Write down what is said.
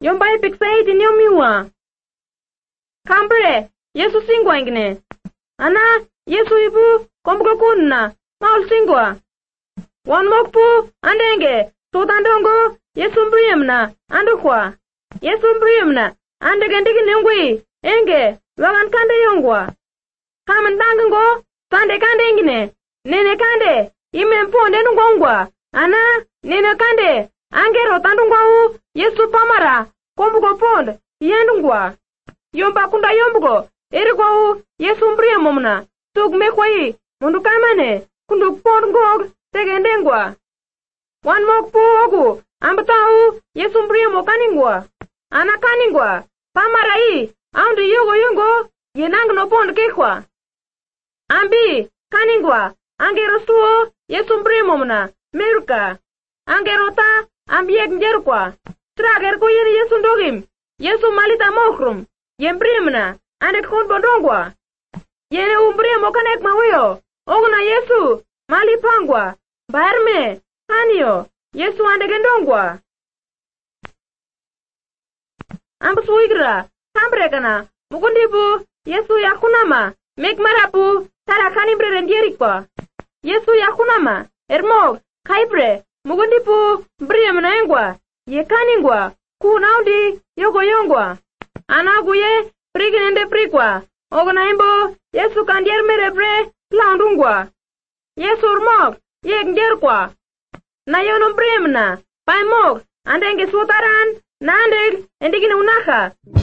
Yomba ipiksa din yomiwa. Kambre, Yesu singwa ingine. Ana, Yesu ibu, kombuko kunna, maul singwa. Wan mokpu, andenge, sotandongo, Yesu mbriyemna, andukwa. Yesu mbriyemna, andege ndigi nengwi, enge, wagan kande yongwa. Kamen tangengo, sande kande ingine. Nene kande, imempo ndenungongwa. Ana, nene kande, angero tandungwa Yesu pamara, kombuko pond, yendungwa. Yomba kunda yombugo, erigwa Yesu mbriyemomna, tug mekwai, mundu kamane, kundu pond ngog, tegendengwa. Wan mokpu ogu, ambatahu, Yesu mbriyemo kaningwa. Ana kaningwa, pamarai, aundu yogo yongo, yenang no pond kekwa. Ambi, kaningwa, angero suo, Yesu mbriyemomna, meruka. Angero ta, ambiek njerukwa. Trager ko yeri Yesu ndogim, Yesu malita mokrum, yembriyemna, andet kon bondongwa. Yene umbriyemo kanek maweyo, oguna Yesu, mali pangwa, barme, kanyo, Yesu andegendongwa. Ambu igra, kambrekana, mukundibu, Yesu yakunama, mek marapu, tara kanimbre rendierikwa. Yesu yakunama, ermog, kaibre, mukundibu, briyemna engwa, ye kaningwa, kunaundi, yogo yongwa. Anaguye, priginende prikwa, oguna imbo, Yesu kandier merebre, laundungwa. Yesu urmog, yek njerkwa. Na yonum briyemna, paimog, andenge sutaran, na andeg, endigine unaka.